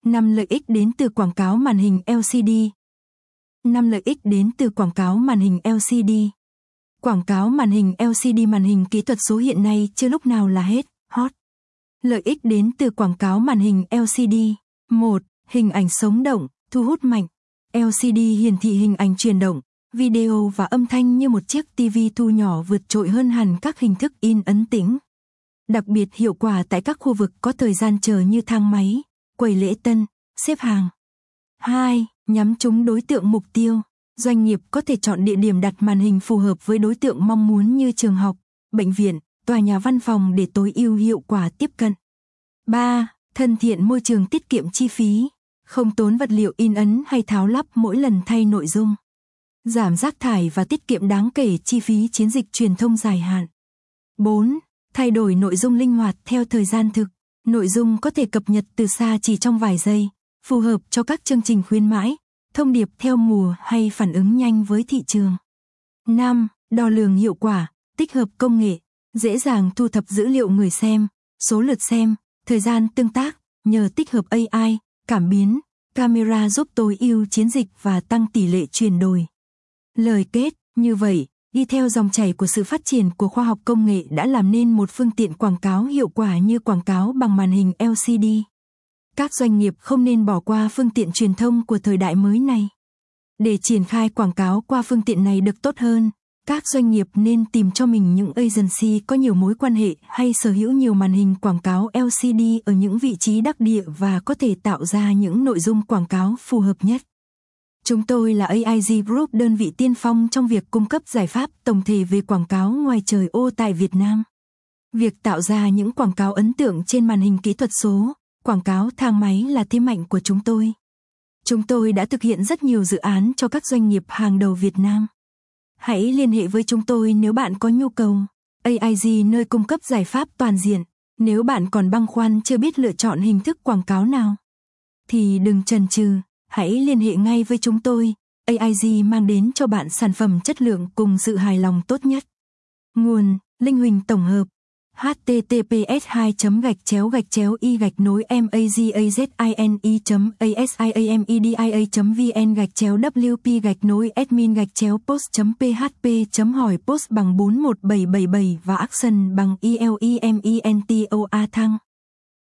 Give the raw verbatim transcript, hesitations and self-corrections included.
năm lợi ích đến từ quảng cáo màn hình lờ xê đê. năm lợi ích đến từ quảng cáo màn hình lờ xê đê. Quảng cáo màn hình lờ xê đê màn hình kỹ thuật số hiện nay chưa lúc nào là hết, hot. Lợi ích đến từ quảng cáo màn hình lờ xê đê. một. Hình ảnh sống động, thu hút mạnh. lờ xê đê hiển thị hình ảnh chuyển động, video và âm thanh như một chiếc ti vi thu nhỏ vượt trội hơn hẳn các hình thức in ấn tĩnh. Đặc biệt hiệu quả tại các khu vực có thời gian chờ như thang máy, quầy lễ tân, xếp hàng. hai. Nhắm trúng đối tượng mục tiêu. Doanh nghiệp có thể chọn địa điểm đặt màn hình phù hợp với đối tượng mong muốn như trường học, bệnh viện, tòa nhà văn phòng để tối ưu hiệu quả tiếp cận. ba. Thân thiện môi trường, tiết kiệm chi phí, không tốn vật liệu in ấn hay tháo lắp mỗi lần thay nội dung. Giảm rác thải và tiết kiệm đáng kể chi phí chiến dịch truyền thông dài hạn. bốn. Thay đổi nội dung linh hoạt theo thời gian thực. Nội dung có thể cập nhật từ xa chỉ trong vài giây, phù hợp cho các chương trình khuyến mãi, thông điệp theo mùa hay phản ứng nhanh với thị trường. năm. Đo lường hiệu quả, tích hợp công nghệ, dễ dàng thu thập dữ liệu người xem, số lượt xem, thời gian tương tác, nhờ tích hợp a i, cảm biến, camera giúp tối ưu chiến dịch và tăng tỷ lệ chuyển đổi. Lời kết, như vậy, đi theo dòng chảy của sự phát triển của khoa học công nghệ đã làm nên một phương tiện quảng cáo hiệu quả như quảng cáo bằng màn hình lờ xê đê. Các doanh nghiệp không nên bỏ qua phương tiện truyền thông của thời đại mới này. Để triển khai quảng cáo qua phương tiện này được tốt hơn, các doanh nghiệp nên tìm cho mình những agency có nhiều mối quan hệ hay sở hữu nhiều màn hình quảng cáo lờ xê đê ở những vị trí đắc địa và có thể tạo ra những nội dung quảng cáo phù hợp nhất. Chúng tôi là a i giê Group, đơn vị tiên phong trong việc cung cấp giải pháp tổng thể về quảng cáo ngoài trời ô tại Việt Nam. Việc tạo ra những quảng cáo ấn tượng trên màn hình kỹ thuật số, quảng cáo thang máy là thế mạnh của chúng tôi. Chúng tôi đã thực hiện rất nhiều dự án cho các doanh nghiệp hàng đầu Việt Nam. Hãy liên hệ với chúng tôi nếu bạn có nhu cầu. a i giê nơi cung cấp giải pháp toàn diện. Nếu bạn còn băn khoăn chưa biết lựa chọn hình thức quảng cáo nào, thì đừng chần chừ, hãy liên hệ ngay với chúng tôi. a i giê mang đến cho bạn sản phẩm chất lượng cùng sự hài lòng tốt nhất. Nguồn: Linh Huỳnh tổng hợp. h t t p s hai gạch chéo gạch chéo y gạch nối magazine chấm asiamedia chấm vn gạch chéo wp gạch nối admin gạch chéo post chấm php chấm hỏi post bằng bốn một bảy bảy bảy và action bằng elementoa thăng.